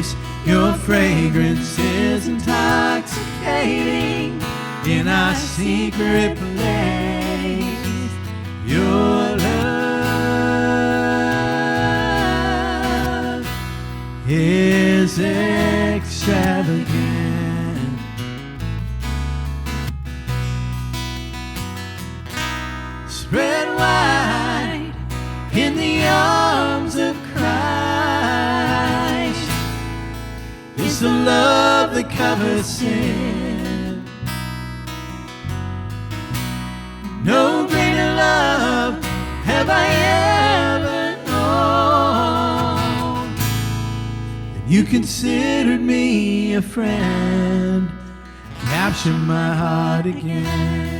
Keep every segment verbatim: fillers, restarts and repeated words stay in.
grace. Your fragrance is intoxicating in our secret place. Your love is extravagant. Spread wide in the arms of Christ. It's the love that covers sin. No greater love have I ever known than you considered me a friend. Capture my heart again.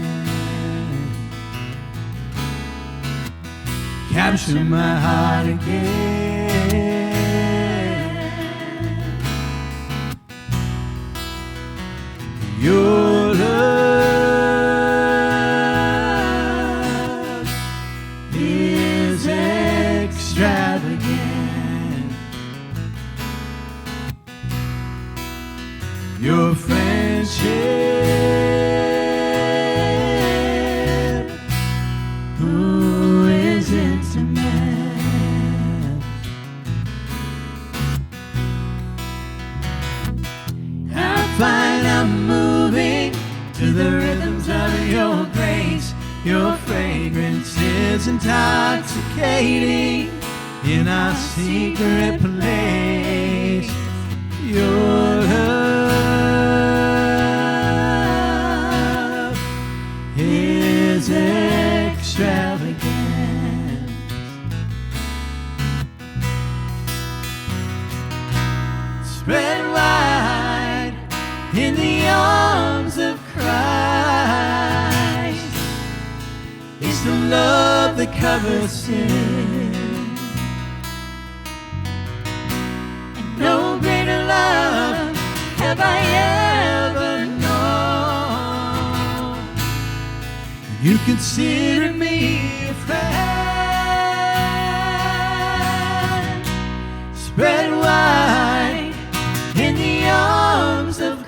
Capture my heart again. Your love is extravagant. Your friendship, who is intimate. I find I'm moving to the rhythms of your grace. Your fragrance is intoxicating in our secret place. Your love is extravagant. Spread wide in the arms of Christ. It's the love that covers sin. And no greater love have I ever known. You considered me a friend. Spread wide in the arms of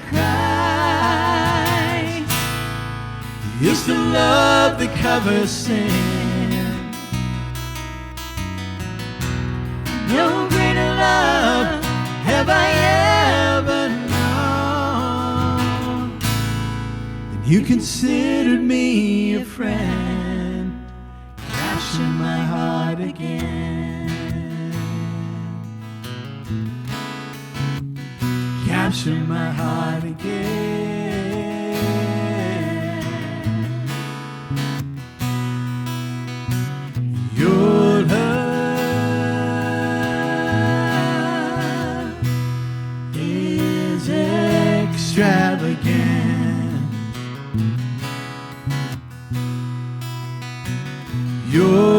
Christ. It's the love that covers sin. No greater love have I ever known than you considered me a friend. Capture my heart again. Capture my heart again. Your love is extravagant. Your